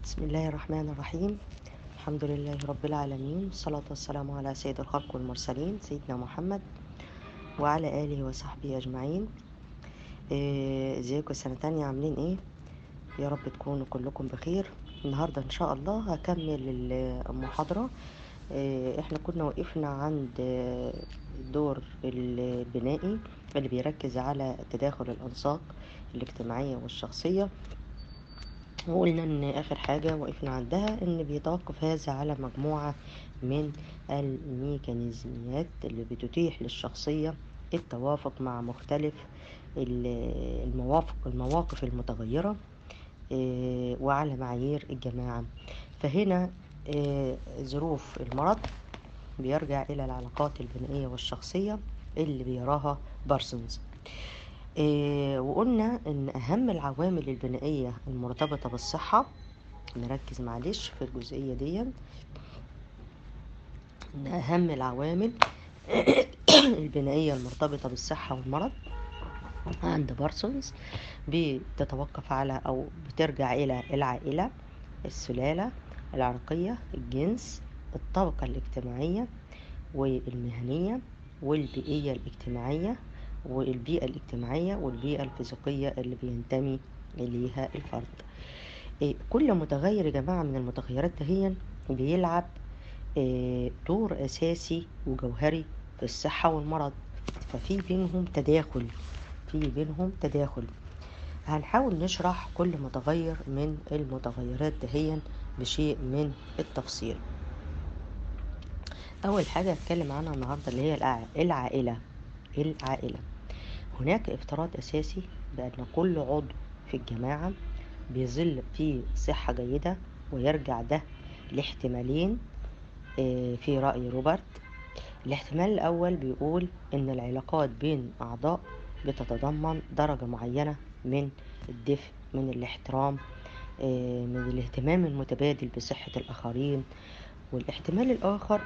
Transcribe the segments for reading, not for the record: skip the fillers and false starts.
بسم الله الرحمن الرحيم. الحمد لله رب العالمين، والصلاة والسلام على سيد الخلق والمرسلين سيدنا محمد وعلى آله وصحبه أجمعين. ازيكم سنة تانية، عاملين ايه؟ يا رب تكونوا كلكم بخير. النهاردة ان شاء الله هكمل المحاضرة. احنا كنا وقفنا عند الدور البنائي اللي بيركز على تداخل الأنساق الاجتماعية والشخصية، وقلنا ان اخر حاجة وقفنا عندها ان بيتوقف هذا على مجموعة من الميكانيزميات اللي بتتيح للشخصية التوافق مع مختلف المواقف المتغيرة، وعلى معايير الجماعة. فهنا ظروف المرض بيرجع إلى العلاقات البنائية والشخصية اللي بيراها بارسونز. وقلنا ان اهم العوامل البنائية المرتبطة بالصحة، نركز معلش في الجزئية دي، ان اهم العوامل البنائية المرتبطة بالصحة والمرض عند بارسونز بتتوقف على او بترجع الى العائلة، السلالة العرقية، الجنس، الطبقة الاجتماعية والمهنية، والبيئية الاجتماعية والبيئة الفيزيقية اللي بينتمي إليها الفرد. كل متغير يا جماعة من المتغيرات دهيا بيلعب دور أساسي وجوهري في الصحة والمرض، ففي بينهم تداخل. هنحاول نشرح كل متغير من المتغيرات دهيا بشيء من التفصيل. أول حاجة هتكلم عنها النهاردة اللي هي العائلة. هناك افتراض أساسي بأن كل عضو في الجماعة بيظل في صحة جيدة، ويرجع ده لاحتمالين في رأي روبرت. الاحتمال الأول بيقول إن العلاقات بين أعضاء بتتضمن درجة معينة من الدفء، من الاحترام، من الاهتمام المتبادل بصحة الآخرين. والاحتمال الآخر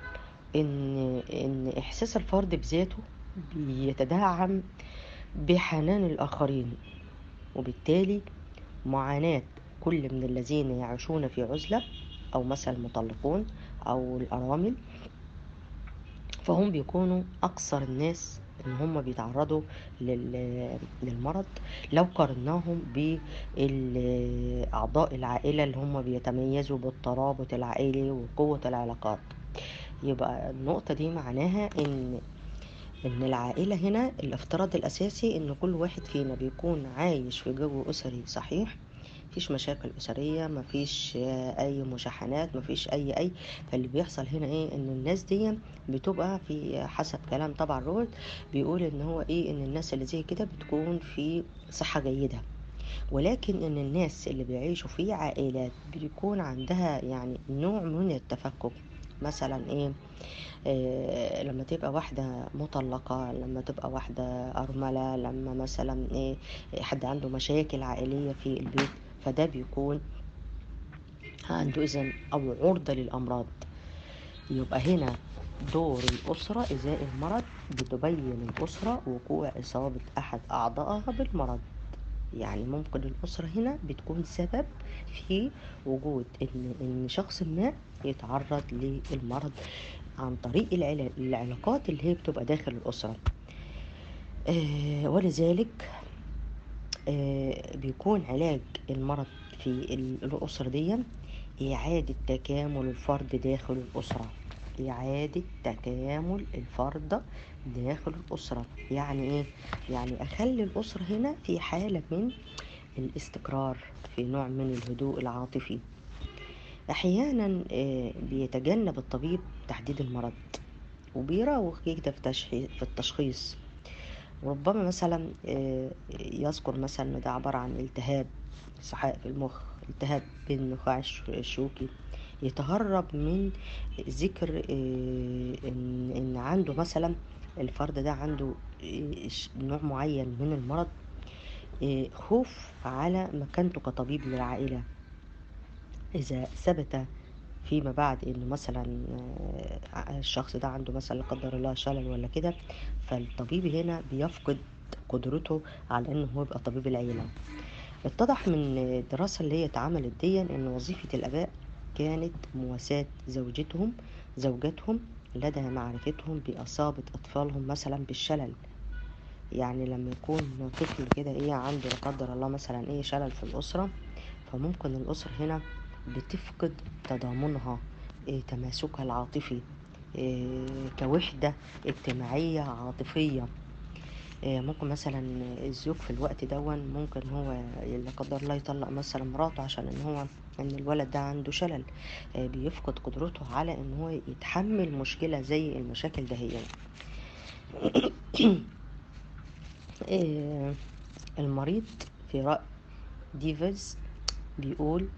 إن إحساس الفرد بذاته بيتدعم بحنان الآخرين، وبالتالي معاناة كل من الذين يعيشون في عزلة أو مثلا المطلقون أو الأرامل، فهم بيكونوا أكثر الناس إن هم بيتعرضوا للمرض لو قارناهم بأعضاء العائلة اللي هم بيتميزوا بالترابط العائلي وقوة العلاقات. يبقى النقطة دي معناها إن العائلة هنا الافتراض الأساسي إن كل واحد فينا بيكون عايش في جو أسري صحيح، مفيش مشاكل أسرية، مفيش أي مشاحنات، مفيش أي. فاللي بيحصل هنا إيه؟ إن الناس دي بتبقى في حسب كلام طبعا روبرت، بيقول إن هو إيه، إن الناس اللي زي كده بتكون في صحة جيدة. ولكن إن الناس اللي بيعيشوا في عائلات بيكون عندها يعني نوع من التفكك. مثلا إيه؟ لما تبقى واحدة مطلقة، لما تبقى واحدة أرملة، لما مثلا إيه حد عنده مشاكل عائلية في البيت، فده بيكون عنده إذن أو عرضة للأمراض. يبقى هنا دور الأسرة إزاء المرض، بتبين الأسرة وقوع إصابة أحد أعضائها بالمرض. يعني ممكن الأسرة هنا بتكون سبب في وجود إن شخص ما يتعرض للمرض عن طريق العلاقات اللي هي بتبقى داخل الأسرة. ولذلك بيكون علاج المرض في الأسرة دي إعادة تكامل الفرد داخل الأسرة. إعادة تكامل الفرد داخل الأسرة يعني إيه؟ يعني أخلي الأسرة هنا في حالة من الاستقرار، في نوع من الهدوء العاطفي. أحيانا بيتجنب الطبيب تحديد المرض، وبيراوغ كده في التشخيص. وربما مثلا يذكر مثلا إن ده عبارة عن التهاب سحائق في المخ، التهاب بين النخاع الشوكي. يتهرب من ذكر إن عنده مثلا الفرد ده عنده نوع معين من المرض، خوف على مكانته كطبيب للعائلة. إذا ثبت فيما بعد إنه مثلا الشخص ده عنده مثلا لا قدر الله شلل ولا كده، فالطبيب هنا بيفقد قدرته على إنه هو يبقى طبيب العيلة. اتضح من الدراسة اللي هي اتعملت دي ان وظيفة الاباء كانت مواساة زوجاتهم لدى معرفتهم بإصابة أطفالهم مثلا بالشلل. يعني لما يكون طفل كده عنده لا قدر الله مثلا شلل في الأسرة، فممكن الأسرة هنا بتفقد تضامنها، تماسكها العاطفي، كوحدة اجتماعية عاطفية. ممكن مثلا الزوج في الوقت دون ممكن هو لا قدر الله يطلق مثلا مراته عشان ان الولد ده عنده شلل، بيفقد قدرته على ان هو يتحمل مشكلة زي المشاكل دهية. المريض في رأي ديفيز بيقول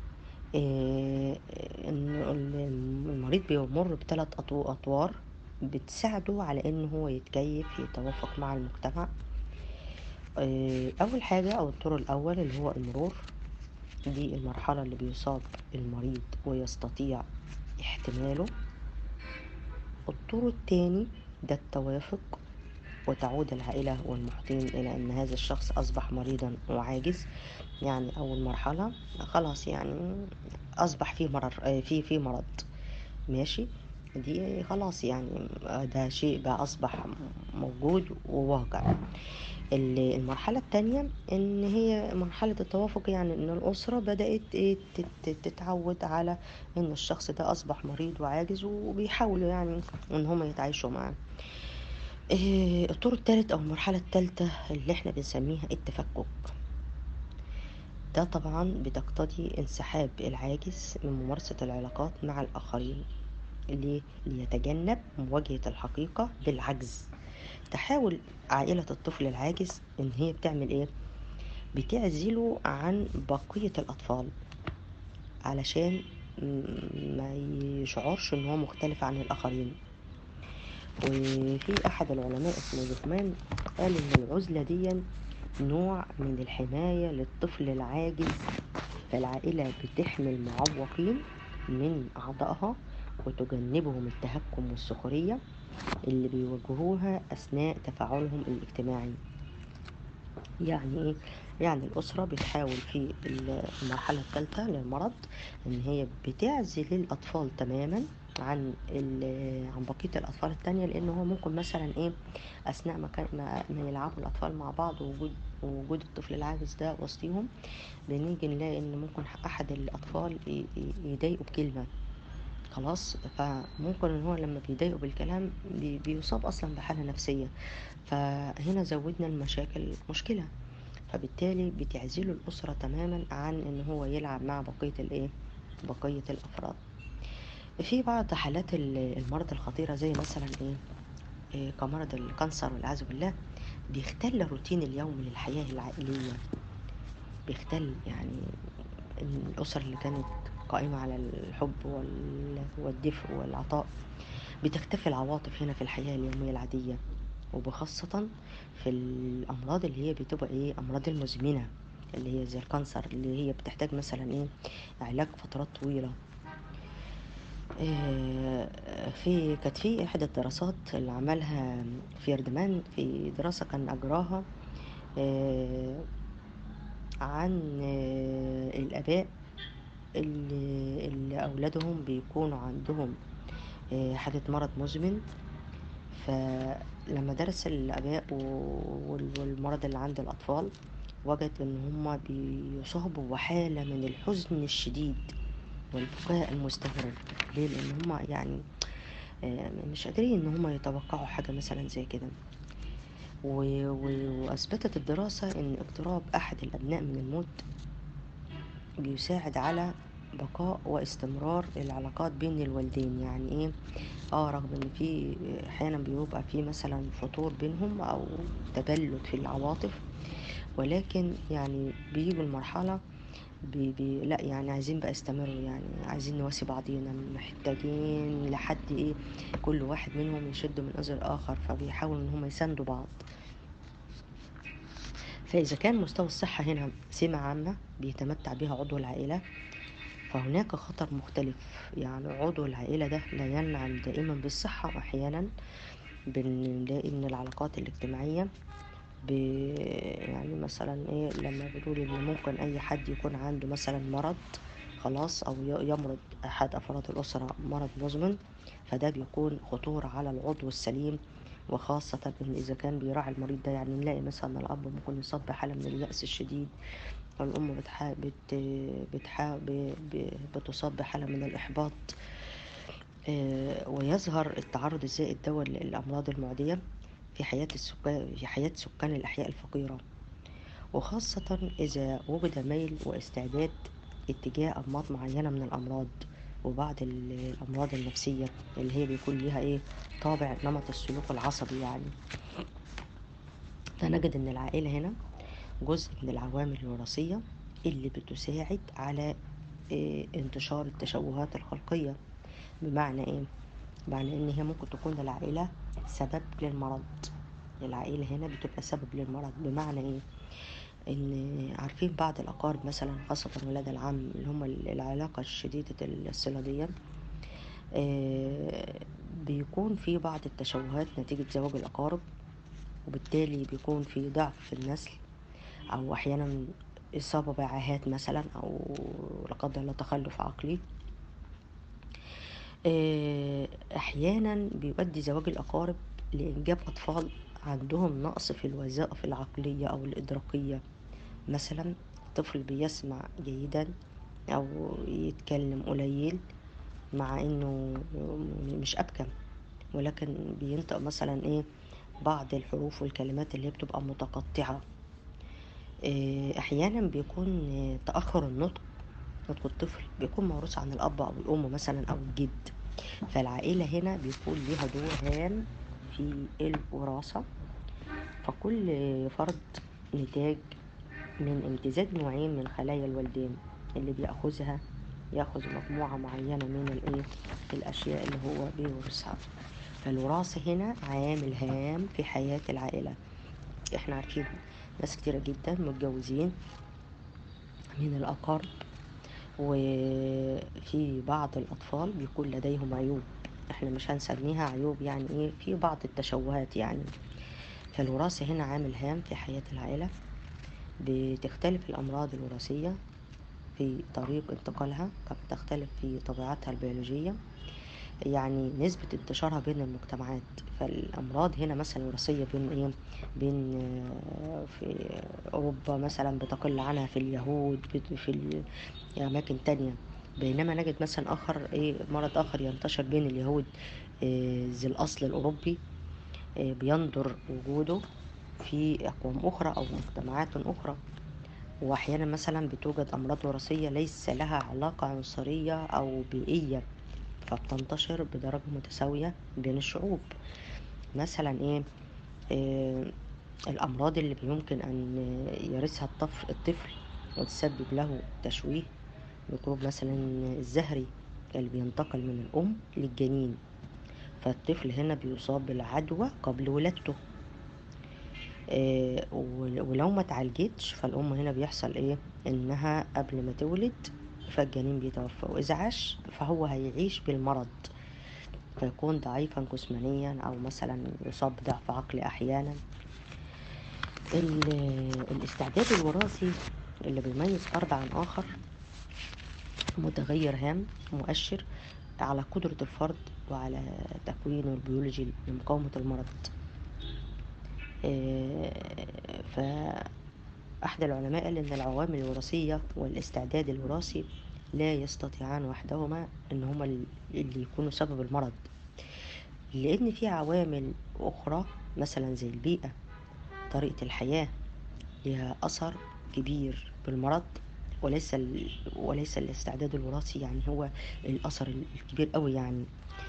ان المريض بيمر بثلاث اطوار بتساعده على ان هو يتكيف يتوافق مع المجتمع. اول حاجة او الطور الاول اللي هو المرور، دي المرحلة اللي بيصاب المريض ويستطيع احتماله. الطور الثاني ده التوافق، وتعود العائلة والمحيطين إلى أن هذا الشخص أصبح مريضا وعاجز. يعني أول مرحلة خلاص يعني أصبح فيه مرض، في مرض ماشي، دي خلاص يعني ده شيء بقى أصبح موجود وواقع. المرحلة التانية ان هي مرحلة التوافق، يعني ان الاسرة بدأت تتعود على ان الشخص ده اصبح مريض وعاجز، وبيحاولوا يعني ان هم يتعايشوا معاه. الطور الثالث او المرحلة الثالثة اللي احنا بنسميها التفكك، ده طبعا بتقتضي انسحاب العاجز من ممارسة العلاقات مع الآخرين. ليه؟ ليتجنب مواجهة الحقيقة بالعجز. تحاول عائلة الطفل العاجز ان هي بتعمل ايه؟ بتعزله عن بقية الأطفال علشان ما يشعرش ان هو مختلف عن الآخرين. وفي أحد العلماء اسمه لقمان قال ان العزلة دي نوع من الحماية للطفل العاجز، فالعائلة بتحمي المعوقين من أعضائها وتجنبهم التهكم والسخرية اللي بيواجهوها أثناء تفاعلهم الاجتماعي. يعني ايه؟ يعني الأسرة بتحاول في المرحلة الثالثة للمرض ان هي بتعزل الأطفال تماما عن بقية الأطفال التانية، لأن هو ممكن مثلا أثناء ما يلعبوا الأطفال مع بعض، ووجود الطفل العاجز ده وسطيهم، بنيجي نلاقي ان ممكن احد الاطفال يضايقه بكلمة. خلاص، فممكن ان هو لما بيضايقه بالكلام بيصاب اصلا بحالة نفسية، فهنا زودنا المشاكل مشكلة. فبالتالي بتعزله الأسرة تماما عن ان هو يلعب مع بقية الأفراد. في بعض حالات المرض الخطيرة زي مثلا كمرض الكانسر والعياذ بالله، بيختل روتين اليوم للحياة العائلية. بيختل يعني الأسر اللي كانت قائمة على الحب والدفء والعطاء، بتختفي العواطف هنا في الحياة اليومية العادية، وبخاصة في الأمراض اللي هي بتبقى أمراض المزمنة، اللي هي زي الكانسر، اللي هي بتحتاج مثلا علاج فترات طويلة. كانت في إحدى الدراسات اللي عملها فيردمان، في دراسة كان أجراها عن الآباء اللي أولادهم بيكونوا عندهم حالة مرض مزمن. فلما درس الآباء والمرض اللي عند الأطفال، وجد إن هما بيصابوا بحالة من الحزن الشديد والبكاء المستمر. ليه؟ لأن هما يعني مش قادرين إن هما يتوقعوا حاجة مثلا زي كده. وأثبتت الدراسة إن اقتراب أحد الأبناء من الموت بيساعد على بقاء واستمرار العلاقات بين الوالدين. يعني رغم ان في احيانا بيبقى في مثلا فتور بينهم او تبلد في العواطف، ولكن يعني بيجوا المرحلة لا يعني عايزين بقى يستمروا، يعني عايزين نواسي بعضينا، محتاجين لحد كل واحد منهم يشد من أزر الآخر، فبيحاولوا ان هم يساندوا بعض. فإذا كان مستوى الصحة هنا سمة عامة بيتمتع بها عضو العائلة، فهناك خطر مختلف. يعني عضو العائلة ده لا ينعم دائما بالصحة، وأحيانا بنلاقي إن العلاقات الاجتماعية يعني مثلا ايه لما بنقول ان ممكن اي حد يكون عنده مثلا مرض خلاص، او يمرض احد افراد الاسره مرض مزمن، فده بيكون خطورة على العضو السليم. وخاصة ان اذا كان بيراعي المريض ده، يعني نلاقي مثلا الاب ممكن يصاب بحالة من اليأس الشديد، والام بتصاب بحالة من الاحباط. ويظهر التعرض الزائد ده للامراض المعدية في حياة سكان الأحياء الفقيرة، وخاصة إذا وجد ميل واستعداد اتجاه أنماط معينة من الأمراض، وبعض الأمراض النفسية اللي هي بيكون ليها طابع نمط السلوك العصبي يعني. فنجد إن العائلة هنا جزء من العوامل الوراثية اللي بتساعد على انتشار التشوهات الخلقية. بمعنى إيه؟ بمعنى إن هي ممكن تكون العائلة سبب للمرض. العائلة هنا بتبقى سبب للمرض. بمعنى إيه؟ ان عارفين بعض الاقارب مثلا، خاصة ولاد العم اللي هم العلاقة الشديدة الصلة دي، بيكون في بعض التشوهات نتيجة زواج الاقارب، وبالتالي بيكون في ضعف في النسل، او احيانا اصابة بعاهات مثلا، او لا قدر الله تخلف عقلي. احيانا بيؤدي زواج الاقارب لانجاب اطفال عندهم نقص في الوظائف العقلية او الادراكية. مثلا طفل بيسمع جيدا او يتكلم قليل، مع انه مش ابكم، ولكن بينطق مثلا بعض الحروف والكلمات اللي هي بتبقى متقطعة. احيانا بيكون تأخر النطق، نطق الطفل بيكون موروث عن الاب او الام مثلا او الجد. فالعائلة هنا بيكون ليها دور هام في الوراثة. فكل فرد نتاج من امتزاج نوعين من خلايا الوالدين، اللي ياخذ مجموعة معينة من الأشياء اللي هو بيورثها. فالوراثة هنا عامل هام في حياة العائلة. احنا عارفين ناس كتيرة جدا متجوزين من الأقارب، وفي بعض الأطفال بيكون لديهم عيوب، احنا مش هنسميها عيوب، يعني في بعض التشوهات يعني. فالوراثة هنا عامل هام في حياة العائلة. بتختلف الأمراض الوراثية في طريق انتقالها، كما تختلف في طبيعتها البيولوجية، يعني نسبة انتشارها بين المجتمعات. فالأمراض هنا مثلا وراثية بين في أوروبا مثلا بتقل عنها في اليهود في أماكن تانية. بينما نجد مثلا مرض آخر ينتشر بين اليهود ذي الأصل الأوروبي، بيندر وجوده في أقوام أخرى أو مجتمعات أخرى. وأحيانا مثلا بتوجد أمراض وراثية ليس لها علاقة عنصرية أو بيئية، فبتنتشر بدرجة متساوية بين الشعوب. مثلا الأمراض اللي يمكن أن يرثها الطفل وتسبب له تشويه، ميكروب مثلا الزهري اللي بينتقل من الأم للجنين، فالطفل هنا بيصاب بالعدوى قبل ولادته. ولو ما تعالجتش، فالأم هنا بيحصل إنها قبل ما تولد فالجنين بيتوفى، وإذا عاش فهو هيعيش بالمرض، فيكون ضعيفا جسمانيا، أو مثلا يصاب بضعف عقلي أحيانا. الاستعداد الوراثي اللي بيميز فرد عن آخر متغير هام مؤشر على قدرة الفرد وعلى تكوينه البيولوجي لمقاومة المرض. فأحد العلماء قال إن العوامل الوراثية والاستعداد الوراثي لا يستطيعان وحدهما إن هما اللي يكونوا سبب المرض، لأن في عوامل أخرى مثلا زي البيئة، طريقة الحياة، لها أثر كبير بالمرض، وليس الاستعداد الوراثي يعني هو الأثر الكبير قوي يعني.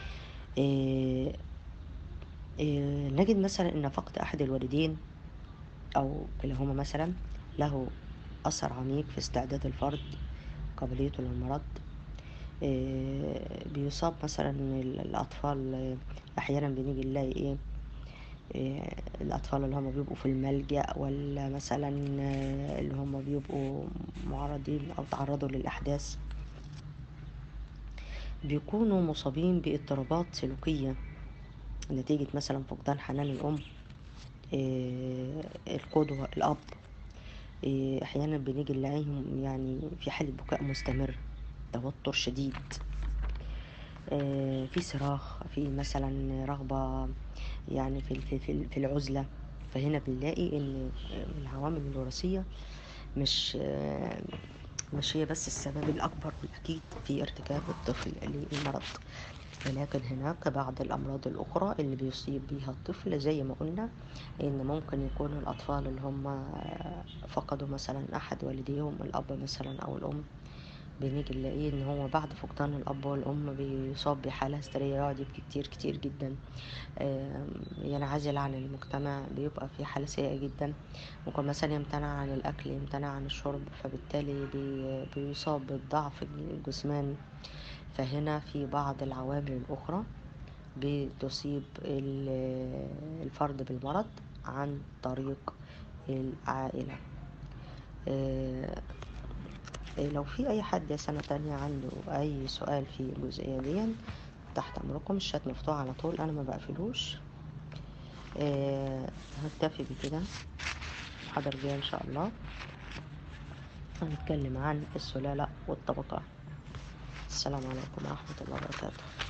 نجد مثلا أن فقد أحد الوالدين أو كلاهما مثلا له أثر عميق في استعداد الفرد قابليته للمرض. بيصاب مثلا الأطفال، أحيانا بنيجي نلاقي الأطفال اللي هم بيبقوا في الملجأ، ولا مثلا اللي هم بيبقوا معرضين أو تعرضوا للأحداث، بيكونوا مصابين باضطرابات سلوكية نتيجة مثلا فقدان حنان الأم، القدوة، الأب. أحيانا بنيجي نلاقيهم يعني في حالة بكاء مستمر، توتر شديد، في صراخ، في مثلا رغبة يعني في العزلة. فهنا بنلاقي ان العوامل الوراثية مش مش هي بس السبب الأكبر والأكيد في ارتكاب الطفل للمرض، ولكن هناك بعض الأمراض الأخرى اللي بيصيب بيها الطفل، زي ما قلنا إن ممكن يكون الأطفال اللي هم فقدوا مثلا أحد والديهم، الأب مثلا أو الأم، بنيجي نلاقيه ان هو بعد فقدان الاب والام بيصاب بحاله هستيريه، يقعد يبكي كتير كتير جدا، ينعزل عن المجتمع، بيبقى في حاله سيئه جدا. ممكن مثلا يمتنع عن الاكل، يمتنع عن الشرب، فبالتالي بيصاب بالضعف الجسماني. فهنا في بعض العوامل الاخرى بتصيب الفرد بالمرض عن طريق العائله. آه، لو في اي حد يا سنة تانية عنده اي سؤال في الجزئية دي، تحت امركم، الشات مفتوح على طول، انا ما بقفلوش. هكتفي بكده. المحاضرة الجاية ان شاء الله هنتكلم عن السلالة والطبقات. السلام عليكم ورحمة الله وبركاته.